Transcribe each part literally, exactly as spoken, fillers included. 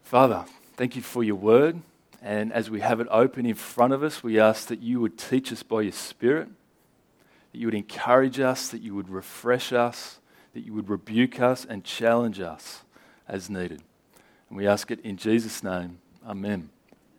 Father, thank you for your word, and as we have it open in front of us, we ask that you would teach us by your Spirit, that you would encourage us, that you would refresh us, that you would rebuke us and challenge us as needed. And we ask it in Jesus' name. Amen.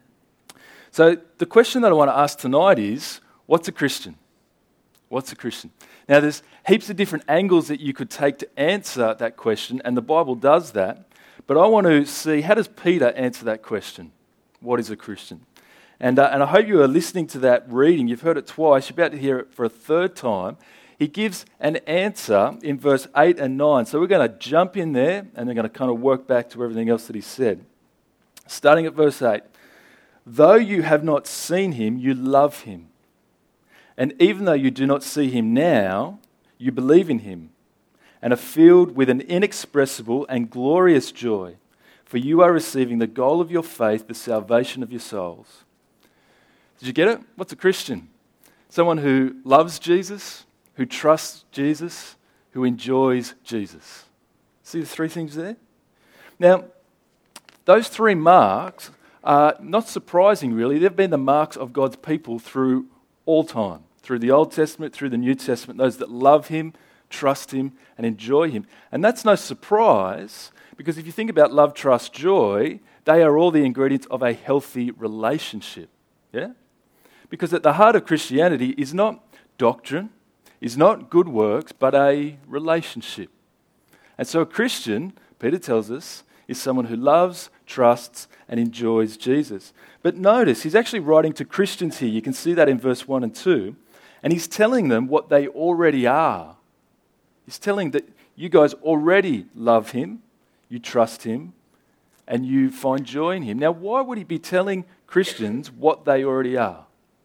So the question that I want to ask tonight is, what's a Christian? What's a Christian? Now there's heaps of different angles that you could take to answer that question, and the Bible does that. But I want to see, how does Peter answer that question? What is a Christian? And, uh, and I hope you are listening to that reading. You've heard it twice. You're about to hear it for a third time. He gives an answer in verse eight and nine. So we're going to jump in there and then going to kind of work back to everything else that he said. Starting at verse eight. Though you have not seen him, you love him. And even though you do not see him now, you believe in him and are filled with an inexpressible and glorious joy, for you are receiving the goal of your faith, the salvation of your souls. Did you get it? What's a Christian? Someone who loves Jesus, who trusts Jesus, who enjoys Jesus. See the three things there? Now, those three marks are not surprising, really. They've been the marks of God's people through all time, through the Old Testament, through the New Testament, those that love him, trust him, and enjoy him. And that's no surprise, because if you think about love, trust, joy, they are all the ingredients of a healthy relationship. Yeah? Because at the heart of Christianity is not doctrine, is not good works, but a relationship. And so a Christian, Peter tells us, is someone who loves, trusts, and enjoys Jesus. But notice, he's actually writing to Christians here. You can see that in verse one and two. And he's telling them what they already are. He's telling that you guys already love him, you trust him, and you find joy in him. Now, why would he be telling Christians what they already are?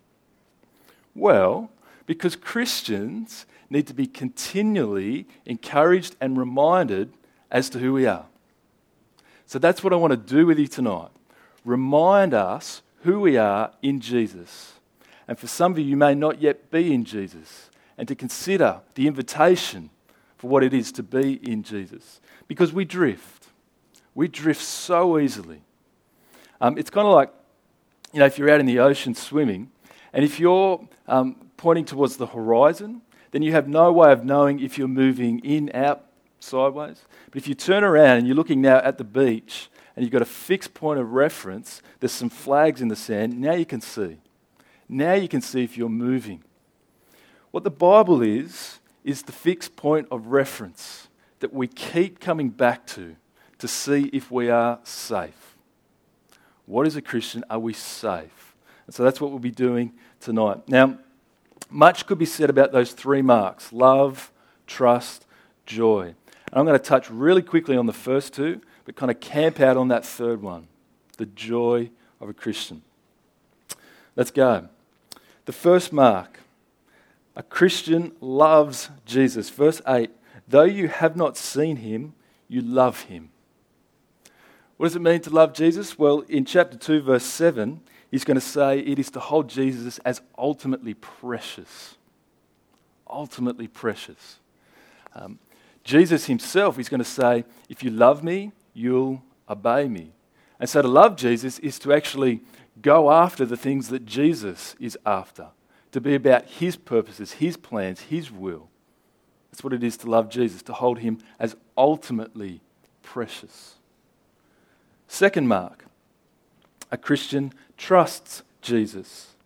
Well, because Christians need to be continually encouraged and reminded as to who we are. So that's what I want to do with you tonight. Remind us who we are in Jesus. And for some of you, you may not yet be in Jesus. And to consider the invitation for what it is to be in Jesus. Because we drift. We drift so easily. Um, it's kind of like, you know, if you're out in the ocean swimming, and if you're um, pointing towards the horizon, then you have no way of knowing if you're moving in, out, sideways. But if you turn around and you're looking now at the beach, and you've got a fixed point of reference, there's some flags in the sand, now you can see. Now you can see if you're moving. What the Bible is, is the fixed point of reference that we keep coming back to to see if we are safe. What is a Christian? Are we safe? And so that's what we'll be doing tonight. Now, much could be said about those three marks: love, trust, joy. And I'm going to touch really quickly on the first two, but kind of camp out on that third one, the joy of a Christian. Let's go. The first mark. A Christian loves Jesus. Verse eight, though you have not seen him, you love him. What does it mean to love Jesus? Well, in chapter two, verse seven, he's going to say it is to hold Jesus as ultimately precious. Ultimately precious. Um, Jesus himself is going to say, if you love me, you'll obey me. And so to love Jesus is to actually go after the things that Jesus is after. To be about his purposes, his plans, his will. That's what it is to love Jesus, to hold him as ultimately precious. Second mark, a Christian trusts Jesus.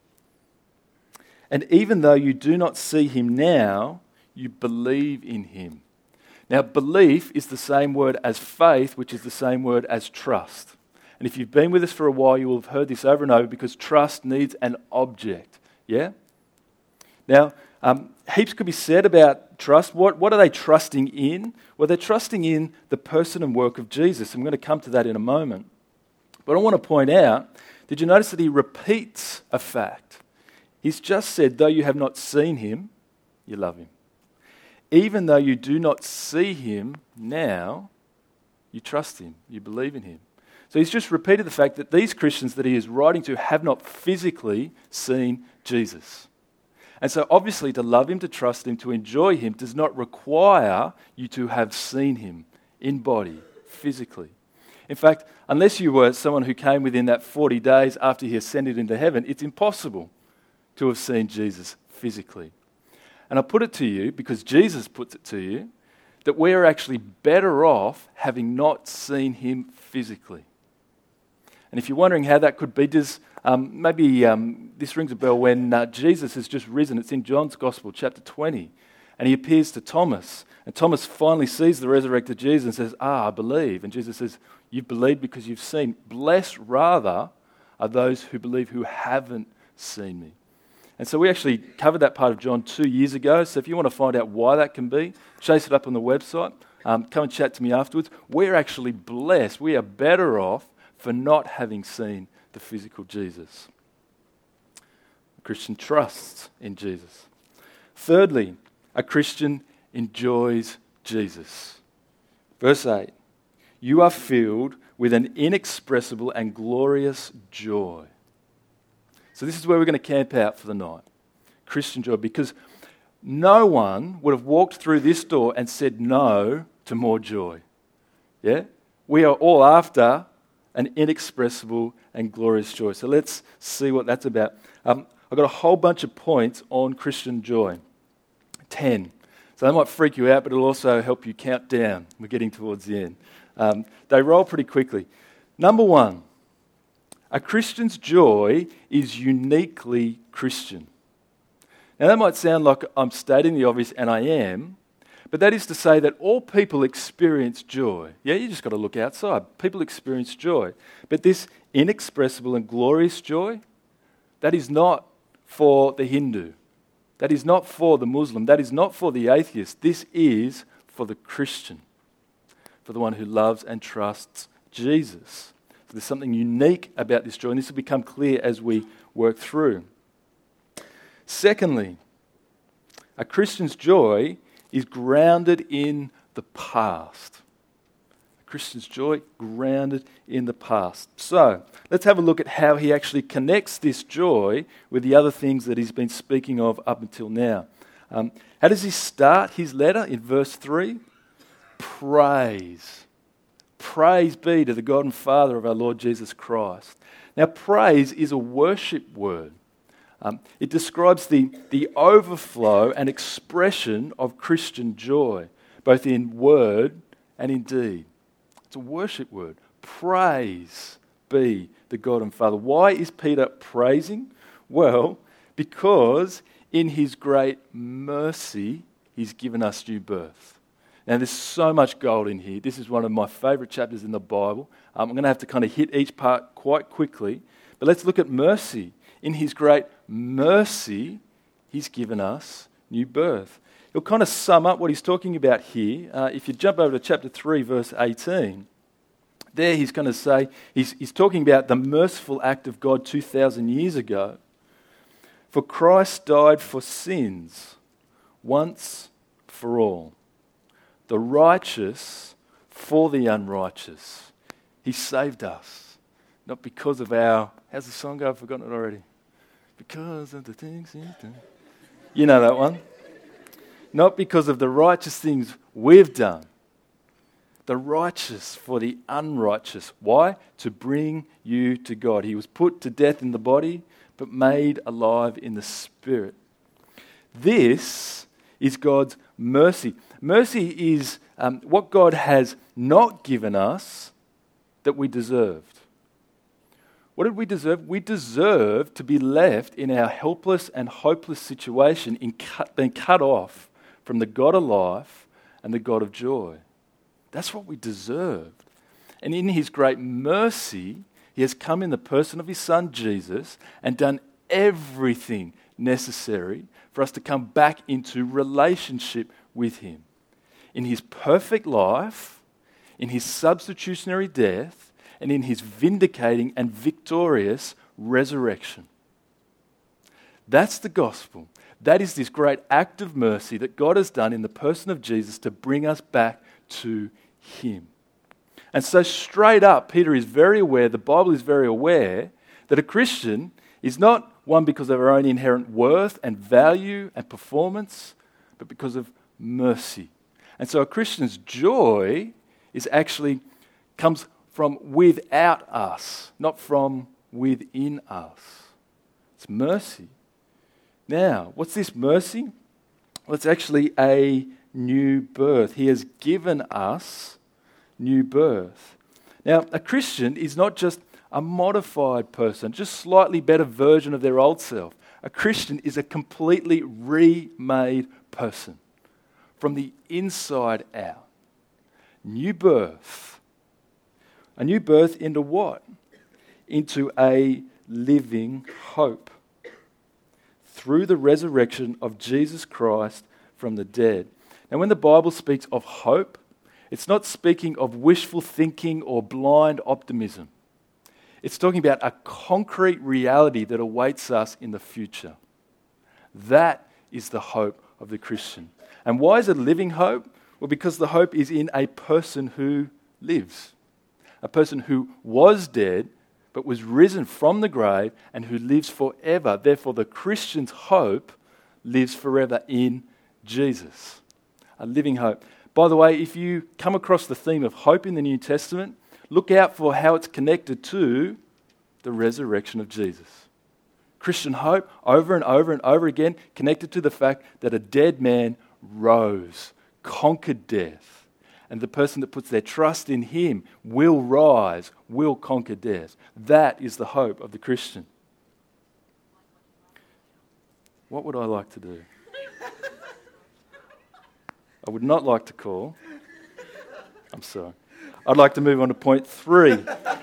And even though you do not see him now, you believe in him. Now, belief is the same word as faith, which is the same word as trust. And if you've been with us for a while, you will have heard this over and over, because trust needs an object. Yeah? Now, um, heaps could be said about trust. What, what are they trusting in? Well, they're trusting in the person and work of Jesus. I'm going to come to that in a moment. But I want to point out, did you notice that he repeats a fact? He's just said, though you have not seen him, you love him. Even though you do not see him now, you trust him, you believe in him. So he's just repeated the fact that these Christians that he is writing to have not physically seen Jesus. And so obviously to love him, to trust him, to enjoy him does not require you to have seen him in body, physically. In fact, unless you were someone who came within that forty days after he ascended into heaven, it's impossible to have seen Jesus physically. And I put it to you, because Jesus puts it to you, that we are actually better off having not seen him physically. And if you're wondering how that could be, does um, maybe um, this rings a bell when uh, Jesus has just risen. It's in John's Gospel, chapter twenty, and he appears to Thomas. And Thomas finally sees the resurrected Jesus and says, ah, I believe. And Jesus says, you've believed because you've seen. Blessed rather are those who believe who haven't seen me. And so we actually covered that part of John two years ago. So if you want to find out why that can be, chase it up on the website. Um, come and chat to me afterwards. We're actually blessed. We are better off for not having seen the physical Jesus. A Christian trusts in Jesus. Thirdly, a Christian enjoys Jesus. Verse eight, you are filled with an inexpressible and glorious joy. So this is where we're going to camp out for the night. Christian joy, because no one would have walked through this door and said no to more joy. Yeah? We are all after an inexpressible and glorious joy. So let's see what that's about. Um, I've got a whole bunch of points on Christian joy. Ten. So that might freak you out, but it'll also help you count down. We're getting towards the end. Um, they roll pretty quickly. Number one, a Christian's joy is uniquely Christian. Now that might sound like I'm stating the obvious, and I am, but that is to say that all people experience joy. Yeah, you just got to look outside. People experience joy. But this inexpressible and glorious joy, that is not for the Hindu. That is not for the Muslim. That is not for the atheist. This is for the Christian, for the one who loves and trusts Jesus. So there's something unique about this joy, and this will become clear as we work through. Secondly, a Christian's joy is grounded in the past. A Christian's joy grounded in the past. So, let's have a look at how he actually connects this joy with the other things that he's been speaking of up until now. Um, how does he start his letter in verse three? Praise. Praise be to the God and Father of our Lord Jesus Christ. Now, praise is a worship word. Um, it describes the, the overflow and expression of Christian joy, both in word and in deed. It's a worship word. Praise be the God and Father. Why is Peter praising? Well, because in his great mercy, he's given us new birth. Now, there's so much gold in here. This is one of my favourite chapters in the Bible. Um, I'm going to have to kind of hit each part quite quickly. But let's look at mercy. In his great mercy, he's given us new birth. He'll kind of sum up what he's talking about here. Uh, if you jump over to chapter three, verse eighteen, there he's going to say, he's, he's talking about the merciful act of God two thousand years ago. For Christ died for sins once for all, the righteous for the unrighteous. He saved us, not because of our, how's the song go? I've forgotten it already. Because of the things he's done. You know that one. Not because of the righteous things we've done. The righteous for the unrighteous. Why? To bring you to God. He was put to death in the body, but made alive in the spirit. This is God's mercy. Mercy is um, what God has not given us that we deserved. What did we deserve? We deserve to be left in our helpless and hopeless situation, in cut, being cut off from the God of life and the God of joy. That's what we deserved. And in his great mercy, he has come in the person of his Son, Jesus, and done everything necessary for us to come back into relationship with him. In his perfect life, in his substitutionary death, and in his vindicating and victorious resurrection. That's the gospel. That is this great act of mercy that God has done in the person of Jesus to bring us back to him. And so straight up, Peter is very aware, the Bible is very aware, that a Christian is not one because of our own inherent worth and value and performance, but because of mercy. And so a Christian's joy is actually comes from without us, not from within us. It's mercy. Now, what's this mercy? Well, it's actually a new birth. He has given us new birth. Now, a Christian is not just a modified person, just slightly better version of their old self. A Christian is a completely remade person from the inside out. New birth. A new birth into what? Into a living hope through the resurrection of Jesus Christ from the dead. Now, when the Bible speaks of hope, it's not speaking of wishful thinking or blind optimism. It's talking about a concrete reality that awaits us in the future. That is the hope of the Christian. And why is it a living hope? Well, because the hope is in a person who lives. A person who was dead, but was risen from the grave and who lives forever. Therefore, the Christian's hope lives forever in Jesus. A living hope. By the way, if you come across the theme of hope in the New Testament, look out for how it's connected to the resurrection of Jesus. Christian hope, over and over and over again, connected to the fact that a dead man rose, conquered death. And the person that puts their trust in him will rise, will conquer death. That is the hope of the Christian. What would I like to do? I would not like to call. I'm sorry. I'd like to move on to point three.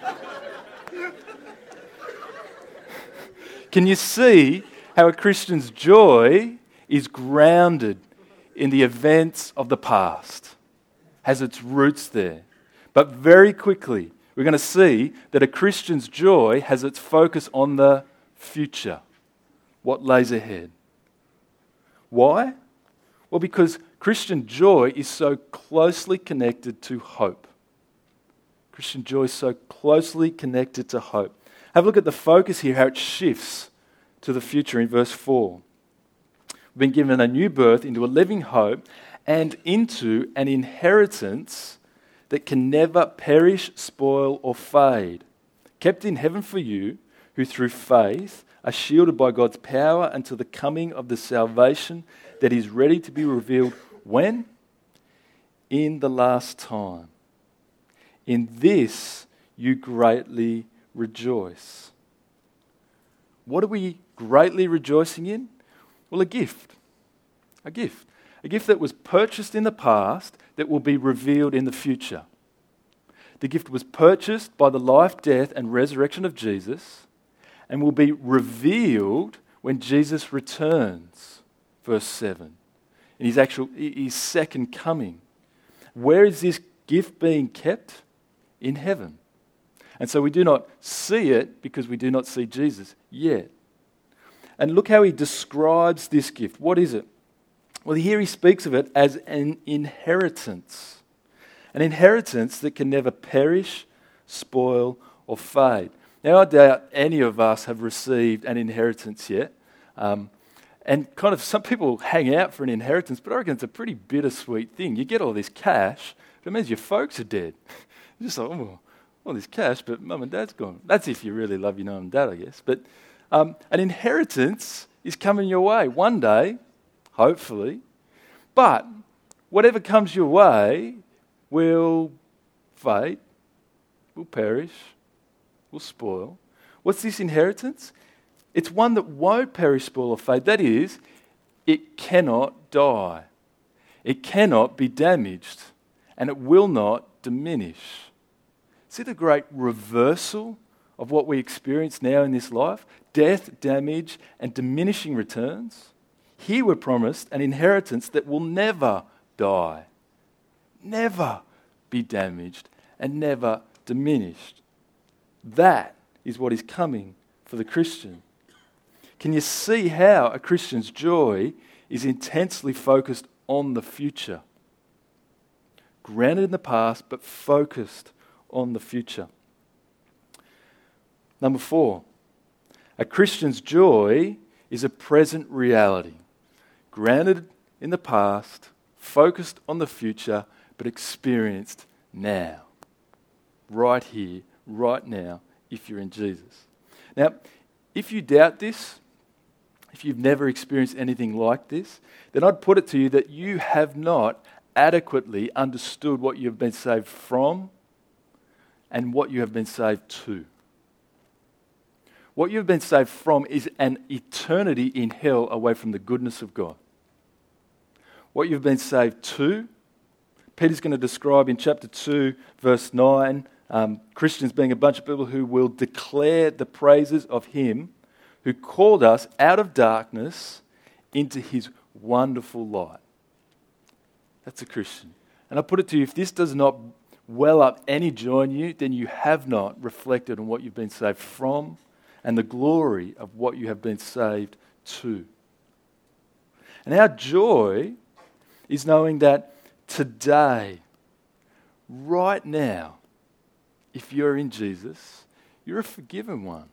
Can you see how a Christian's joy is grounded in the events of the past? Has its roots there. But very quickly, we're going to see that a Christian's joy has its focus on the future, what lays ahead. Why? Well, because Christian joy is so closely connected to hope. Christian joy is so closely connected to hope. Have a look at the focus here, how it shifts to the future in verse four. We've been given a new birth into a living hope and into an inheritance that can never perish, spoil, or fade, kept in heaven for you, who through faith are shielded by God's power until the coming of the salvation that is ready to be revealed when? In the last time. In this you greatly rejoice. What are we greatly rejoicing in? Well, a gift. A gift. A gift that was purchased in the past that will be revealed in the future. The gift was purchased by the life, death, and resurrection of Jesus and will be revealed when Jesus returns. Verse seven. In his actual, his second coming. Where is this gift being kept? In heaven. And so we do not see it because we do not see Jesus yet. And look how he describes this gift. What is it? Well, here he speaks of it as an inheritance. An inheritance that can never perish, spoil, or fade. Now, I doubt any of us have received an inheritance yet. Um, and kind of some people hang out for an inheritance, but I reckon it's a pretty bittersweet thing. You get all this cash, but it means your folks are dead. You're just like, oh, all this cash, but mum and dad's gone. That's if you really love your mum and dad, I guess. But um, an inheritance is coming your way one day, hopefully. But whatever comes your way will fade, will perish, will spoil. What's this inheritance? It's one that won't perish, spoil, or fade. That is, it cannot die. It cannot be damaged. And it will not diminish. See the great reversal of what we experience now in this life? Death, damage, and diminishing returns. Here we're promised an inheritance that will never die, never be damaged, and never diminished. That is what is coming for the Christian. Can you see how a Christian's joy is intensely focused on the future? Grounded in the past, but focused on the future. Number four, a Christian's joy is a present reality. Grounded in the past, focused on the future, but experienced now. right here, right now, if you're in Jesus. Now, if you doubt this, if you've never experienced anything like this, then I'd put it to you that you have not adequately understood what you have been saved from and what you have been saved to. What you have been saved from is an eternity in hell away from the goodness of God. What you've been saved to, Peter's going to describe in chapter two, verse nine, um, Christians being a bunch of people who will declare the praises of Him who called us out of darkness into His wonderful light. That's a Christian. And I put it to you, if this does not well up any joy in you, then you have not reflected on what you've been saved from and the glory of what you have been saved to. And our joy is knowing that today, right now, if you're in Jesus, you're a forgiven one.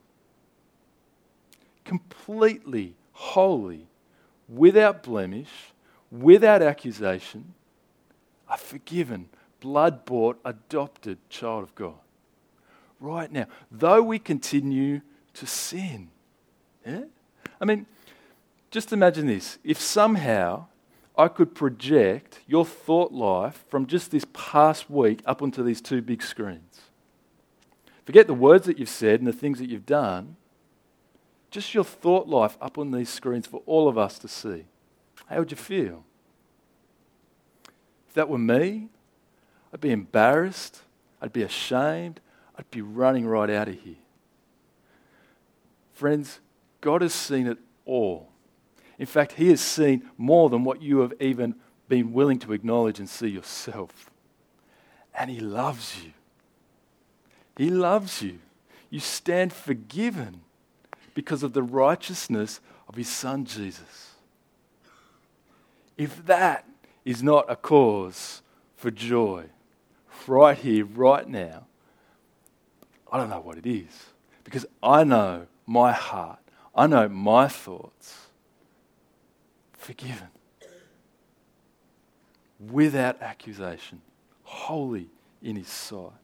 Completely holy, without blemish, without accusation, a forgiven, blood-bought, adopted child of God. Right now, though we continue to sin. Yeah? I mean, just imagine this. If somehow I could project your thought life from just this past week up onto these two big screens. Forget the words that you've said and the things that you've done. Just your thought life up on these screens for all of us to see. How would you feel? If that were me, I'd be embarrassed. I'd be ashamed. I'd be running right out of here. Friends, God has seen it all. In fact, He has seen more than what you have even been willing to acknowledge and see yourself. And He loves you. He loves you. You stand forgiven because of the righteousness of His Son, Jesus. If that is not a cause for joy, right here, right now, I don't know what it is. Because I know my heart, I know my thoughts. Forgiven. Without accusation. Holy in His sight.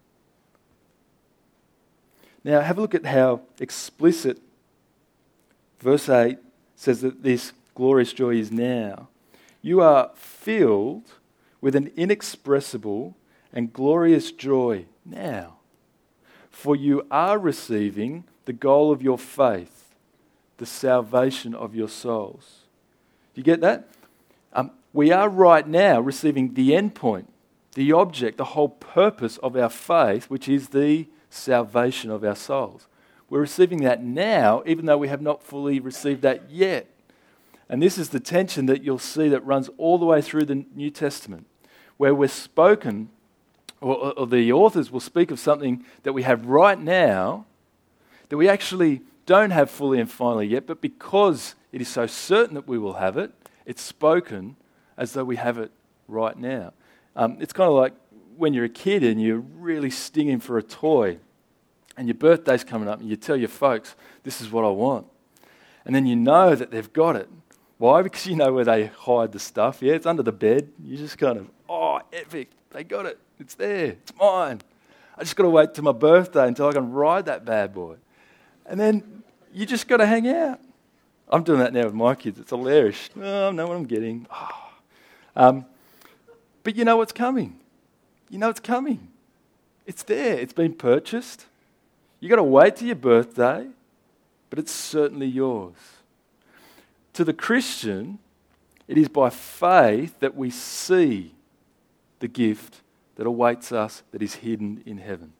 Now have a look at how explicit verse eight says that this glorious joy is now. You are filled with an inexpressible and glorious joy now. For you are receiving the goal of your faith, the salvation of your souls. Do you get that? Um, we are right now receiving the end point, the object, the whole purpose of our faith, which is the salvation of our souls. We're receiving that now, even though we have not fully received that yet. And this is the tension that you'll see that runs all the way through the New Testament, where we're spoken, or, or the authors will speak of something that we have right now that we actually don't have fully and finally yet, but because it is so certain that we will have it, it's spoken as though we have it right now. Um, it's kind of like when you're a kid and you're really stinging for a toy and your birthday's coming up and you tell your folks, this is what I want. And then you know that they've got it. Why? Because you know where they hide the stuff. Yeah, it's under the bed. You just kind of, oh, epic. They got it. It's there. It's mine. I just got to wait till my birthday until I can ride that bad boy. And then you just got to hang out. I'm doing that now with my kids. It's hilarious. Oh, I know what I'm getting. Oh. Um, but you know what's coming. You know it's coming. It's there. It's been purchased. You got to wait till your birthday, but it's certainly yours. To the Christian, it is by faith that we see the gift that awaits us that is hidden in heaven.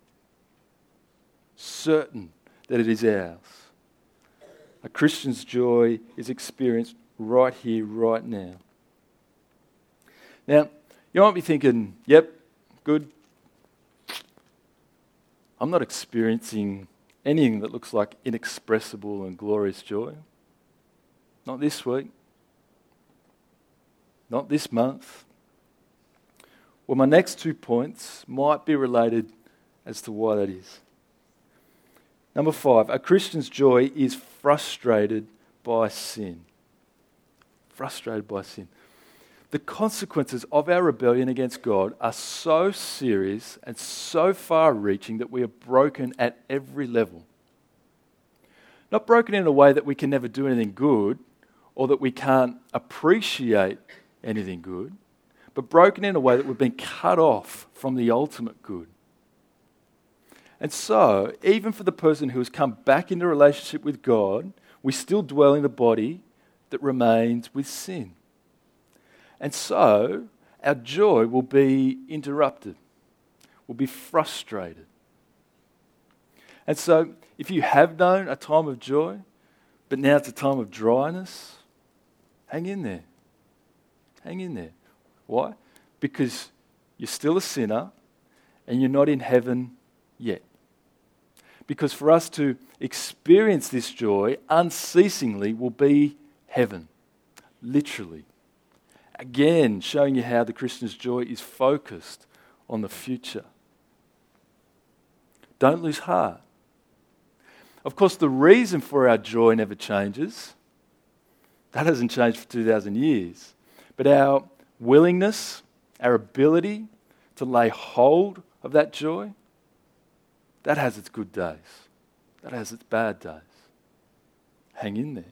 Certain that it is ours. A Christian's joy is experienced right here, right now. Now, you might be thinking, yep, good. I'm not experiencing anything that looks like inexpressible and glorious joy. Not this week. Not this month. Well, my next two points might be related as to why that is. Number five, a Christian's joy is frustrated by sin. Frustrated by sin. The consequences of our rebellion against God are so serious and so far-reaching that we are broken at every level. Not broken in a way that we can never do anything good or that we can't appreciate anything good, but broken in a way that we've been cut off from the ultimate good. And so, even for the person who has come back into relationship with God, we still dwell in a body that remains with sin. And so, our joy will be interrupted, will be frustrated. And so, if you have known a time of joy, but now it's a time of dryness, hang in there. Hang in there. Why? Because you're still a sinner and you're not in heaven yet. Because for us to experience this joy unceasingly will be heaven, literally. Again, showing you how the Christian's joy is focused on the future. Don't lose heart. Of course, the reason for our joy never changes. That hasn't changed for two thousand years. But our willingness, our ability to lay hold of that joy, that has its good days. That has its bad days. Hang in there.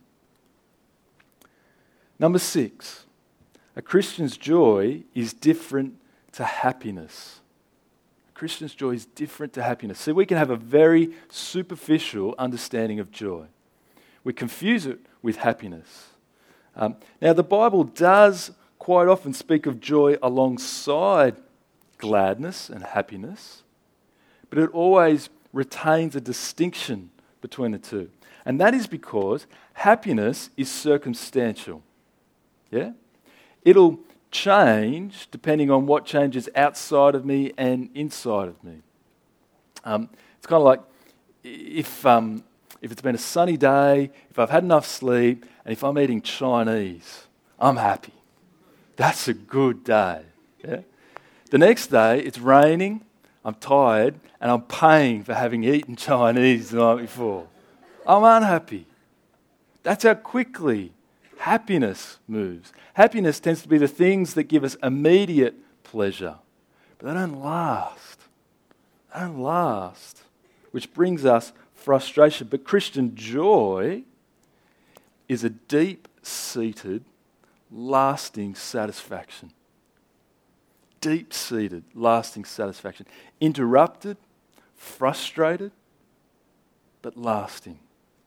Number six, a Christian's joy is different to happiness. A Christian's joy is different to happiness. See, we can have a very superficial understanding of joy. We confuse it with happiness. Um, now, the Bible does quite often speak of joy alongside gladness and happiness, but it always retains a distinction between the two. And that is because happiness is circumstantial. Yeah? It'll change depending on what changes outside of me and inside of me. Um, it's kind of like if, um, if it's been a sunny day, if I've had enough sleep, and if I'm eating Chinese, I'm happy. That's a good day. Yeah? The next day, it's raining, I'm tired, and I'm paying for having eaten Chinese the night before. I'm unhappy. That's how quickly happiness moves. Happiness tends to be the things that give us immediate pleasure, but they don't last. They don't last, which brings us frustration. But Christian joy is a deep-seated, lasting satisfaction. Deep-seated, lasting satisfaction. Interrupted, frustrated, but lasting.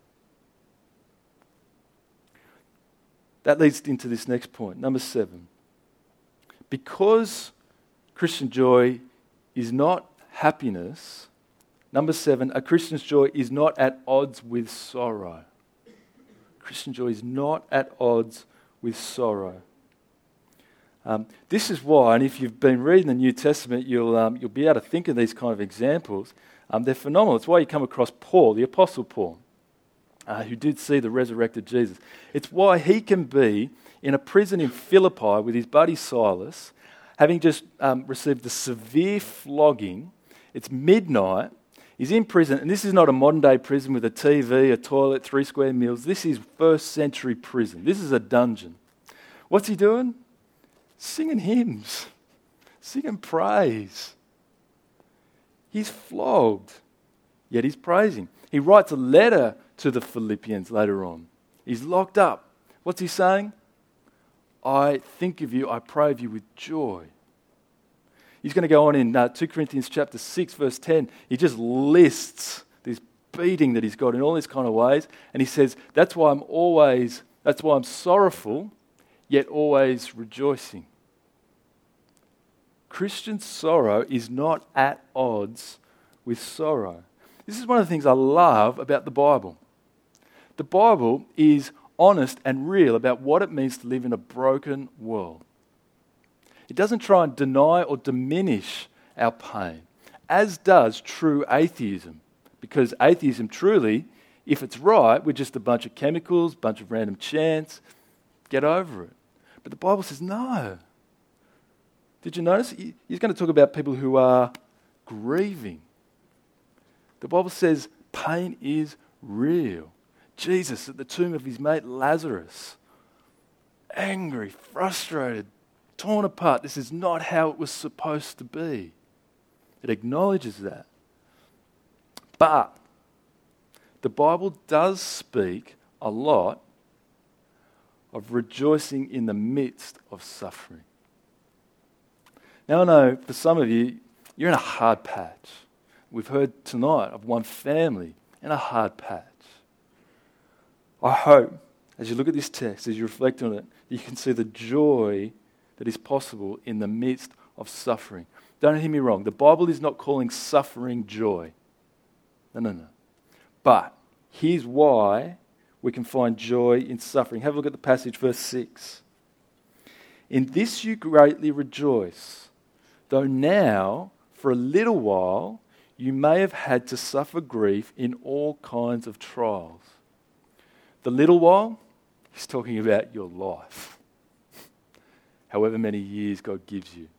That leads into this next point, number seven. Because Christian joy is not happiness, number seven, a Christian's joy is not at odds with sorrow. Christian joy is not at odds with sorrow. Um, this is why, and if you've been reading the New Testament, you'll um, you'll be able to think of these kind of examples. Um, they're phenomenal. It's why you come across Paul, the Apostle Paul, uh, who did see the resurrected Jesus. It's why he can be in a prison in Philippi with his buddy Silas, having just um, received a severe flogging. It's midnight. He's in prison, and this is not a modern-day prison with a T V, a toilet, three square meals. This is first-century prison. This is a dungeon. What's he doing? Singing hymns, singing praise. He's flogged, yet he's praising. He writes a letter to the Philippians later on. He's locked up. What's he saying? I think of you, I pray of you with joy. He's going to go on in uh, Second Corinthians chapter six, verse ten. He just lists this beating that he's got in all these kind of ways. And he says, that's why I'm always, that's why I'm sorrowful, yet always rejoicing. Christian sorrow is not at odds with sorrow. This is one of the things I love about the Bible. The Bible is honest and real about what it means to live in a broken world. It doesn't try and deny or diminish our pain, as does true atheism. Because atheism truly, if it's right, we're just a bunch of chemicals, bunch of random chants. Get over it. But the Bible says no. Did you notice? He's going to talk about people who are grieving. The Bible says pain is real. Jesus at the tomb of his mate Lazarus, angry, frustrated, torn apart. This is not how it was supposed to be. It acknowledges that. But the Bible does speak a lot of rejoicing in the midst of suffering. Now I know for some of you, you're in a hard patch. We've heard tonight of one family in a hard patch. I hope, as you look at this text, as you reflect on it, you can see the joy that is possible in the midst of suffering. Don't hear me wrong. The Bible is not calling suffering joy. No, no, no. But here's why we can find joy in suffering. Have a look at the passage, verse six. In this you greatly rejoice, though now, for a little while, you may have had to suffer grief in all kinds of trials. The little while, he's talking about your life. However many years God gives you.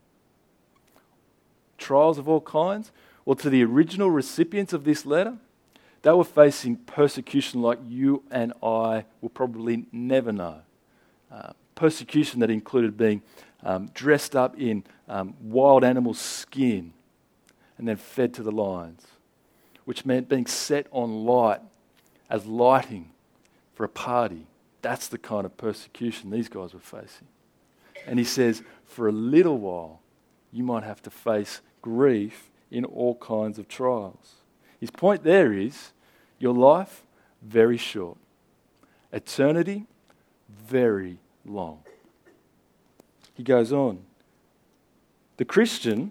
Trials of all kinds. Well, to the original recipients of this letter, they were facing persecution like you and I will probably never know. Uh, persecution that included being um, dressed up in um, wild animal skin and then fed to the lions, which meant being set on light as lighting for a party. That's the kind of persecution these guys were facing. And he says, for a little while, you might have to face grief in all kinds of trials. His point there is, your life, very short. Eternity, very long. He goes on. The Christian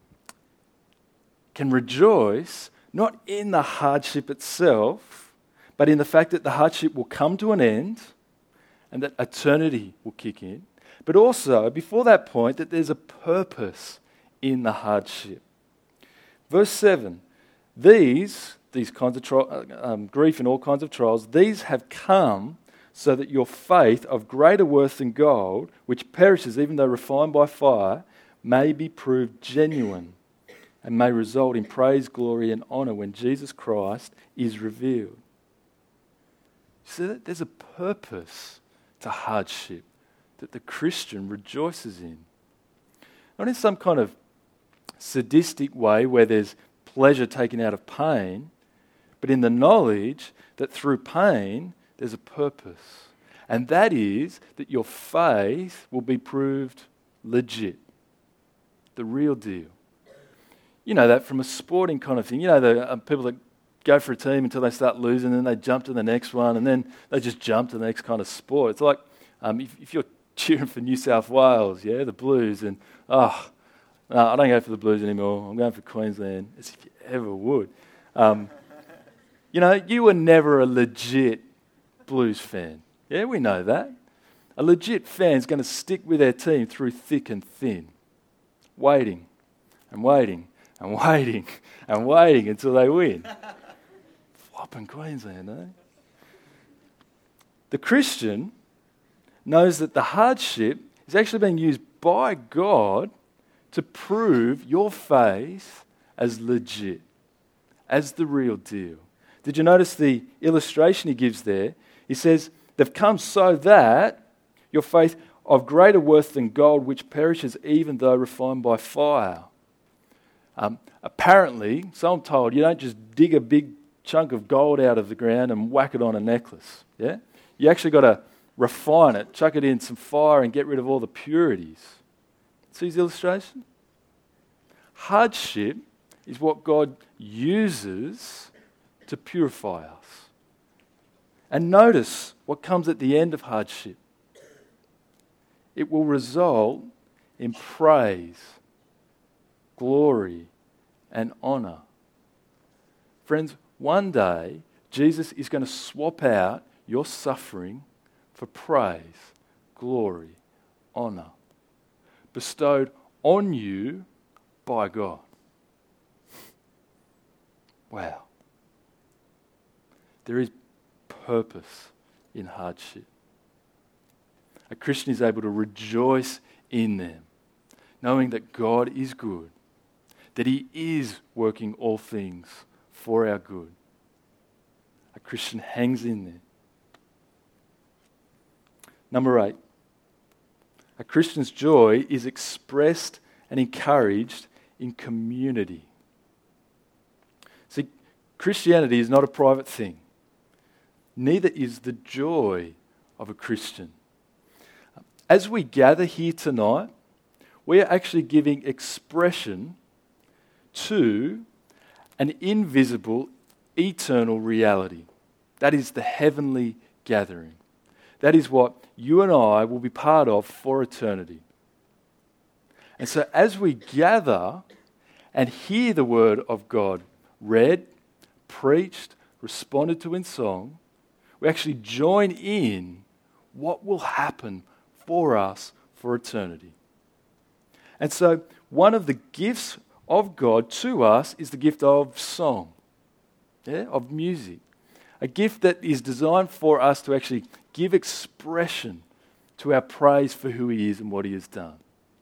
can rejoice not in the hardship itself, but in the fact that the hardship will come to an end and that eternity will kick in. But also, before that point, that there's a purpose in the hardship. Verse seven, these, these kinds of tri- um, grief and all kinds of trials, these have come so that your faith of greater worth than gold, which perishes even though refined by fire, may be proved genuine and may result in praise, glory, and honour when Jesus Christ is revealed. See that? There's a purpose to hardship that the Christian rejoices in. Not in some kind of sadistic way where there's pleasure taken out of pain, but in the knowledge that through pain there's a purpose. And that is that your faith will be proved legit. The real deal. You know that from a sporting kind of thing. You know the uh, people that go for a team until they start losing, and then they jump to the next one, and then they just jump to the next kind of sport. It's like um, if, if you're cheering for New South Wales, yeah, the Blues, and oh, no, I don't go for the Blues anymore. I'm going for Queensland, as if you ever would. Um, you know, you were never a legit Blues fan. Yeah, we know that. A legit fan's going to stick with their team through thick and thin, waiting and waiting and waiting and waiting until they win. Flopping Queensland, eh? The Christian knows that the hardship is actually being used by God to prove your faith as legit, as the real deal. Did you notice the illustration he gives there? He says, they've come so that your faith of greater worth than gold, which perishes even though refined by fire. Um, apparently, so I'm told, you don't just dig a big chunk of gold out of the ground and whack it on a necklace. Yeah, you actually got to refine it, chuck it in some fire and get rid of all the purities. See his illustration? Hardship is what God uses to purify us. And notice what comes at the end of hardship. It will result in praise, glory, and honour. Friends, one day Jesus is going to swap out your suffering for praise, glory, honour, bestowed on you by God. Wow. There is purpose in hardship. A Christian is able to rejoice in them, knowing that God is good, that He is working all things for our good. A Christian hangs in there. Number eight, A Christian's joy is expressed and encouraged in community. See, Christianity is not a private thing. Neither is the joy of a Christian. As we gather here tonight, we are actually giving expression to an invisible, eternal reality. That is the heavenly gathering. That is what you and I will be part of for eternity. And so as we gather and hear the word of God read, preached, responded to in song, we actually join in what will happen for us for eternity. And so one of the gifts of God to us is the gift of song, yeah, of music. A gift that is designed for us to actually give expression to our praise for who He is and what He has done.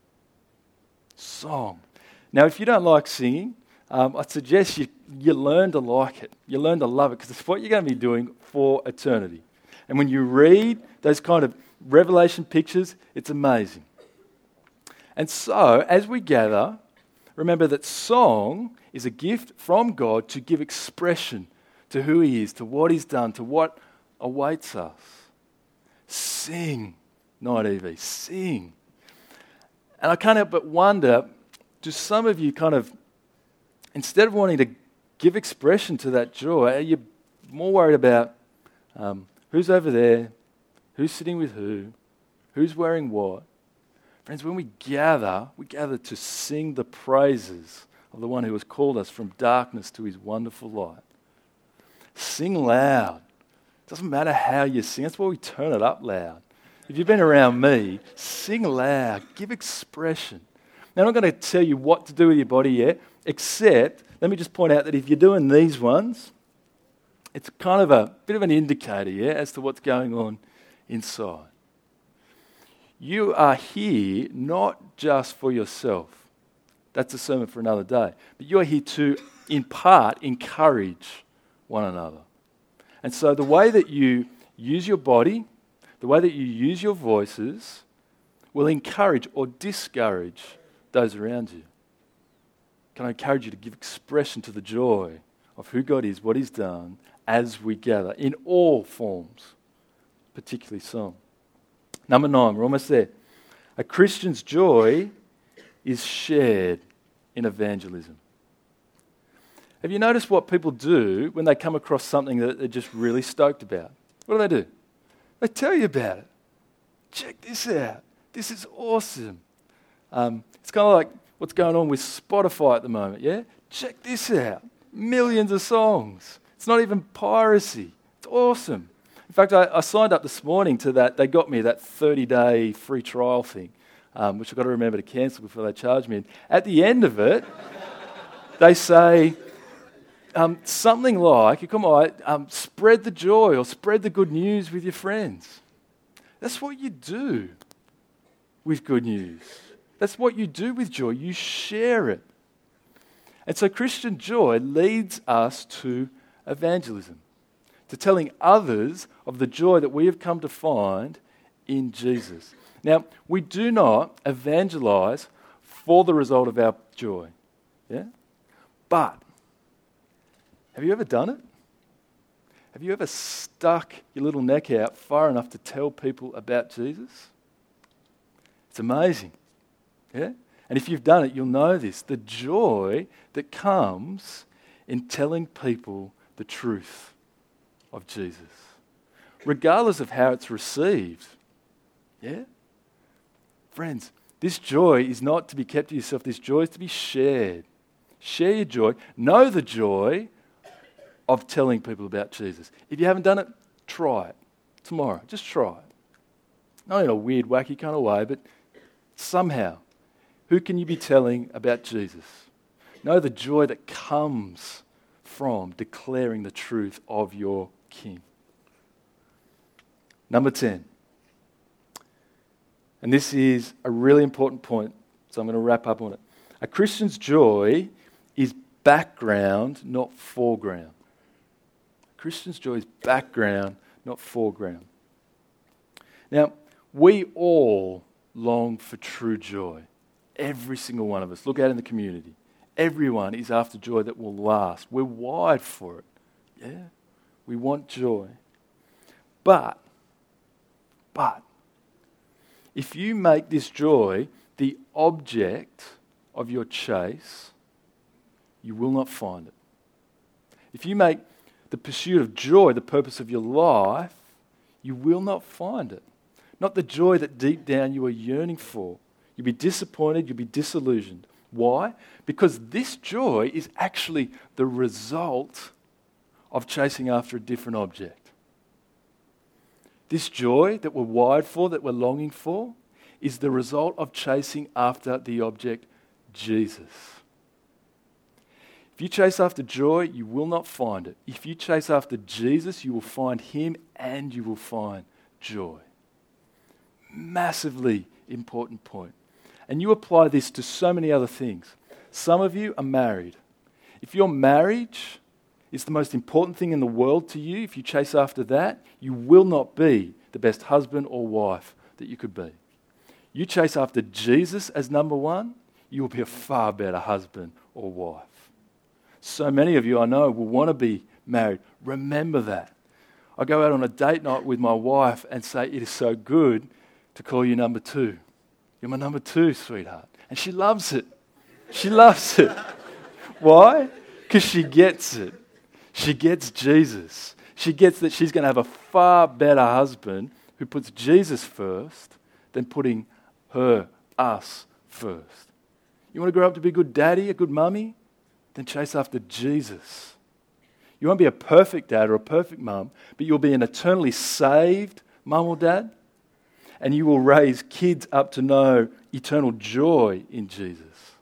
Song. Now, if you don't like singing, um, I'd suggest you, you learn to like it. You learn to love it, because it's what you're going to be doing for eternity. And when you read those kind of Revelation pictures, it's amazing. And so, as we gather, remember that song is a gift from God to give expression to who He is, to what He's done, to what awaits us. Sing, Night E V, sing. And I can't help but wonder, do some of you kind of, instead of wanting to give expression to that joy, are you more worried about um, who's over there, who's sitting with who, who's wearing what? Friends, when we gather, we gather to sing the praises of the one who has called us from darkness to His wonderful light. Sing loud. Doesn't matter how you sing. That's why we turn it up loud. If you've been around me, sing loud. Give expression. Now, I'm not going to tell you what to do with your body yet, except, let me just point out that if you're doing these ones, it's kind of a bit of an indicator, yeah, as to what's going on inside. You are here not just for yourself. That's a sermon for another day. But you are here to, in part, encourage one another. And so the way that you use your body, the way that you use your voices, will encourage or discourage those around you. Can I encourage you to give expression to the joy of who God is, what He's done, as we gather in all forms, particularly song. Number nine, we're almost there. A Christian's joy is shared in evangelism. Have you noticed what people do when they come across something that they're just really stoked about? What do they do? They tell you about it. Check this out. This is awesome. Um, it's kind of like what's going on with Spotify at the moment, yeah? Check this out. Millions of songs. It's not even piracy. It's awesome. In fact, I, I signed up this morning to that. They got me that thirty-day free trial thing, um, which I've got to remember to cancel before they charge me. And at the end of it, they say um, something like, come on, um, spread the joy or spread the good news with your friends. That's what you do with good news. That's what you do with joy. You share it. And so Christian joy leads us to evangelism, to telling others of the joy that we have come to find in Jesus. Now, we do not evangelize for the result of our joy, yeah? But have you ever done it? Have you ever stuck your little neck out far enough to tell people about Jesus? It's amazing, yeah? And if you've done it, you'll know this, the joy that comes in telling people the truth of Jesus, regardless of how it's received. Yeah? Friends, this joy is not to be kept to yourself. This joy is to be shared. Share your joy. Know the joy of telling people about Jesus. If you haven't done it, try it tomorrow. Just try it. Not in a weird, wacky kind of way, but somehow, who can you be telling about Jesus? Know the joy that comes from declaring the truth of your King. Number ten. And this is a really important point, so I'm going to wrap up on it. A Christian's joy is background, not foreground. A Christian's joy is background, not foreground. Now, we all long for true joy. Every single one of us. Look out in the community. Everyone is after joy that will last. We're wired for it. Yeah? We want joy. But, but, if you make this joy the object of your chase, you will not find it. If you make the pursuit of joy the purpose of your life, you will not find it. Not the joy that deep down you are yearning for. You'll be disappointed, you'll be disillusioned. Why? Because this joy is actually the result of chasing after a different object. This joy that we're wired for, that we're longing for, is the result of chasing after the object, Jesus. If you chase after joy, you will not find it. If you chase after Jesus, you will find him and you will find joy. Massively important point. And you apply this to so many other things. Some of you are married. If your marriage is the most important thing in the world to you, if you chase after that, you will not be the best husband or wife that you could be. You chase after Jesus as number one, you will be a far better husband or wife. So many of you I know will want to be married. Remember that. I go out on a date night with my wife and say, it is so good to call you number two. You're my number two, sweetheart. And she loves it. She loves it. Why? Because she gets it. She gets Jesus. She gets that she's going to have a far better husband who puts Jesus first than putting her, us, first. You want to grow up to be a good daddy, a good mummy? Then chase after Jesus. You won't be a perfect dad or a perfect mum, but you'll be an eternally saved mum or dad, and you will raise kids up to know eternal joy in Jesus.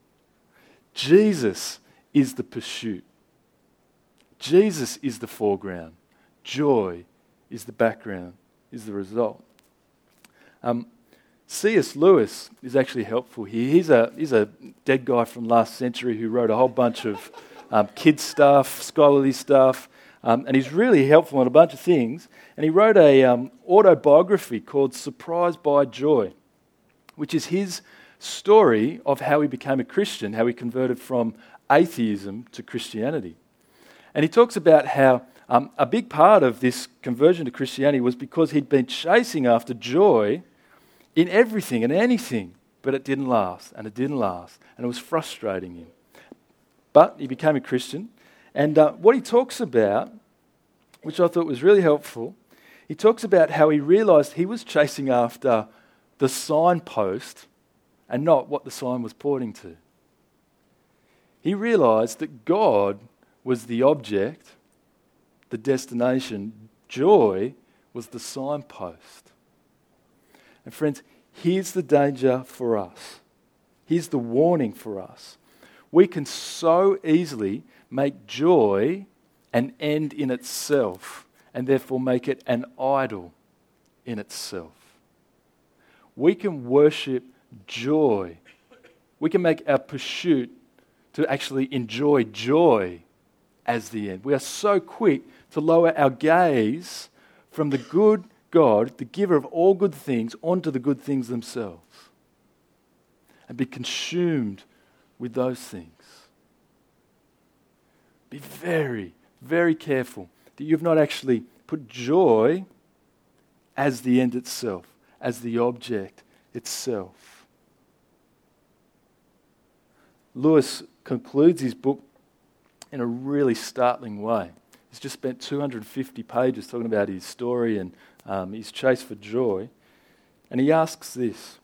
Jesus is the pursuit. Jesus is the foreground. Joy is the background, is the result. Um, C S Lewis is actually helpful here. He's a, he's a dead guy from last century who wrote a whole bunch of um, kids stuff, scholarly stuff, um, and he's really helpful on a bunch of things. And he wrote a um, autobiography called Surprised by Joy, which is his story of how he became a Christian, how he converted from atheism to Christianity. And he talks about how um, a big part of this conversion to Christianity was because he'd been chasing after joy in everything and anything, but it didn't last, and it didn't last, and it was frustrating him. But he became a Christian, and uh, what he talks about, which I thought was really helpful, he talks about how he realised he was chasing after the signpost and not what the sign was pointing to. He realised that God was the object, the destination, joy was the signpost. And friends, here's the danger for us. Here's the warning for us. We can so easily make joy an end in itself and therefore make it an idol in itself. We can worship joy. We can make our pursuit to actually enjoy joy as the end. We are so quick to lower our gaze from the good God, the giver of all good things, onto the good things themselves and be consumed with those things. Be very, very careful that you've not actually put joy as the end itself, as the object itself. Lewis concludes his book in a really startling way. He's just spent two hundred fifty pages talking about his story and um, his chase for joy. And he asks this,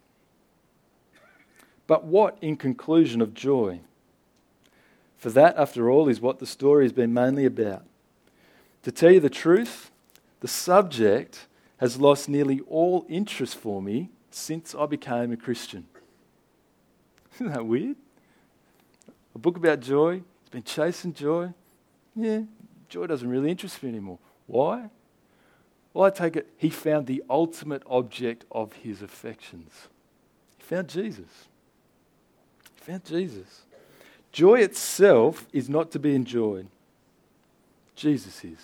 but what in conclusion of joy? For that, after all, is what the story has been mainly about. To tell you the truth, the subject has lost nearly all interest for me since I became a Christian. Isn't that weird? A book about joy, he's been chasing joy. Yeah, joy doesn't really interest me anymore. Why? Well, I take it he found the ultimate object of his affections. He found Jesus. He found Jesus. Joy itself is not to be enjoyed. Jesus is.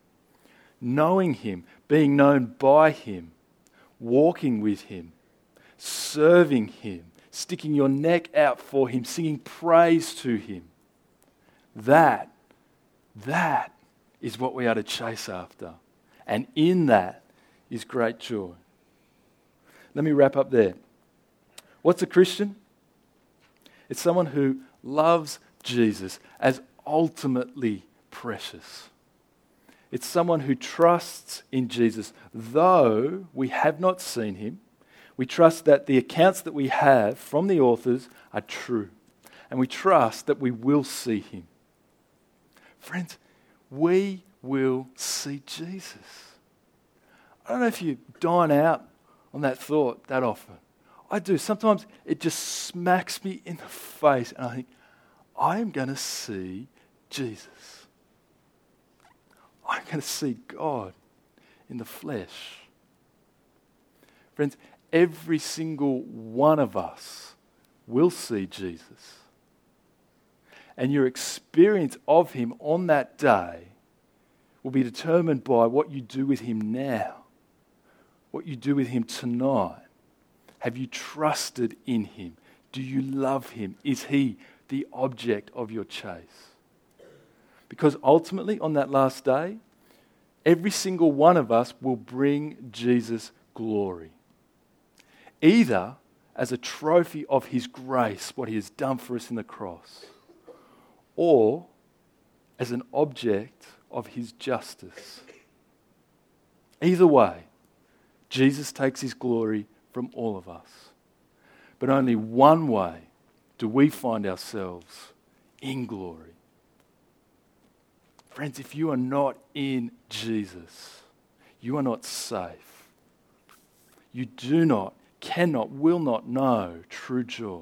Knowing him, being known by him, walking with him, serving him, sticking your neck out for him, singing praise to him. That, that is what we are to chase after. And in that is great joy. Let me wrap up there. What's a Christian? It's someone who loves Jesus as ultimately precious. It's someone who trusts in Jesus, though we have not seen him. We trust that the accounts that we have from the authors are true. And we trust that we will see him. Friends, we will see Jesus. I don't know if you dine out on that thought that often. I do. Sometimes it just smacks me in the face and I think, I am going to see Jesus. I'm going to see God in the flesh. Friends, every single one of us will see Jesus. And your experience of him on that day will be determined by what you do with him now, what you do with him tonight. Have you trusted in him? Do you love him? Is he the object of your chase? Because ultimately, on that last day, every single one of us will bring Jesus glory. Either as a trophy of his grace, what he has done for us in the cross, or as an object of his justice. Either way, Jesus takes his glory from all of us. But only one way do we find ourselves in glory. Friends, if you are not in Jesus, you are not safe. You do not, cannot, will not know true joy.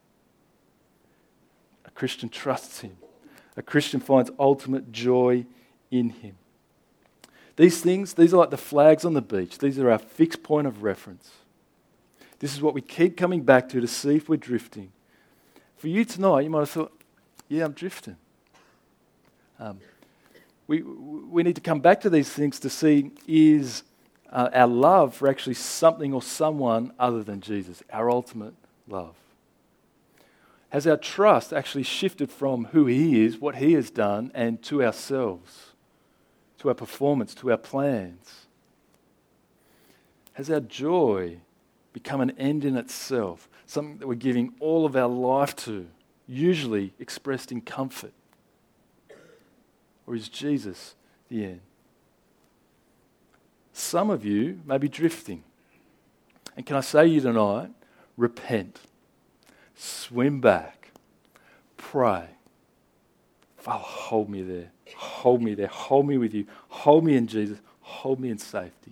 A Christian trusts him. A Christian finds ultimate joy in him. These things, these are like the flags on the beach. These are our fixed point of reference. This is what we keep coming back to to see if we're drifting. For you tonight, you might have thought, yeah, I'm drifting. Um, we, we need to come back to these things to see, is uh, our love for actually something or someone other than Jesus, our ultimate love? Has our trust actually shifted from who he is, what he has done, and to ourselves, to our performance, to our plans? Has our joy become an end in itself, something that we're giving all of our life to, usually expressed in comfort? Or is Jesus the end? Some of you may be drifting. And can I say to you tonight, repent. Swim back. Pray. Father, hold me there. Hold me there. Hold me with you. Hold me in Jesus. Hold me in safety.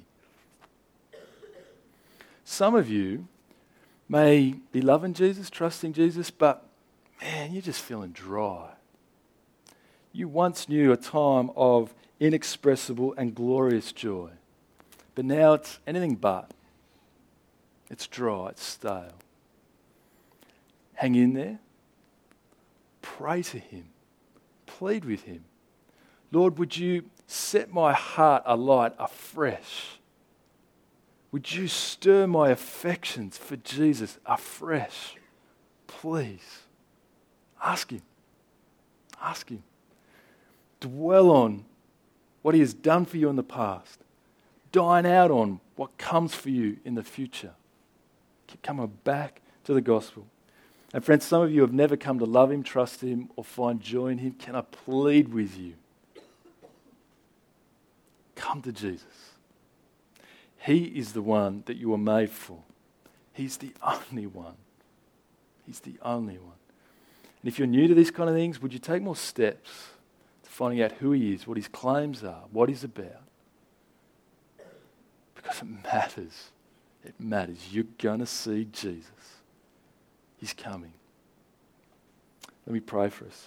Some of you may be loving Jesus, trusting Jesus, but man, you're just feeling dry. You once knew a time of inexpressible and glorious joy, but now it's anything but. It's dry, it's stale. Hang in there. Pray to him. Plead with him. Lord, would you set my heart alight afresh? Would you stir my affections for Jesus afresh? Please. Ask him. Ask him. Dwell on what he has done for you in the past. Dine out on what comes for you in the future. Keep coming back to the gospel. And friends, some of you have never come to love him, trust him, or find joy in him. Can I plead with you? Come to Jesus. He is the one that you were made for. He's the only one. He's the only one. And if you're new to these kind of things, would you take more steps to finding out who he is, what his claims are, what he's about? Because it matters. It matters. You're going to see Jesus. He's coming. Let me pray for us.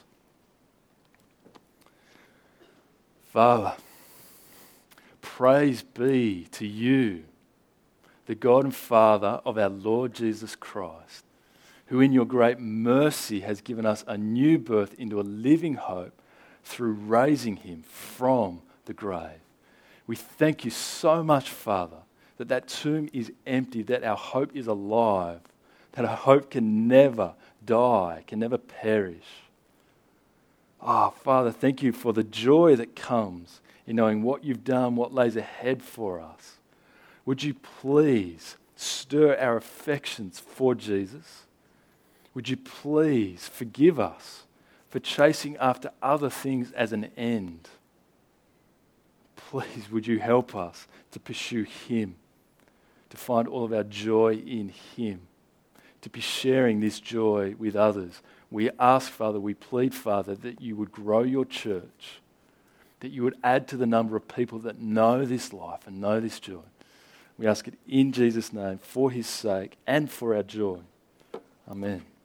Father, praise be to you, the God and Father of our Lord Jesus Christ, who in your great mercy has given us a new birth into a living hope through raising him from the grave. We thank you so much, Father, that that tomb is empty, that our hope is alive, that our hope can never die, can never perish. Ah, oh, Father, thank you for the joy that comes in knowing what you've done, what lays ahead for us. Would you please stir our affections for Jesus? Would you please forgive us for chasing after other things as an end? Please, would you help us to pursue him, to find all of our joy in him, to be sharing this joy with others. We ask, Father, we plead, Father, that you would grow your church, that you would add to the number of people that know this life and know this joy. We ask it in Jesus' name, for his sake and for our joy. Amen.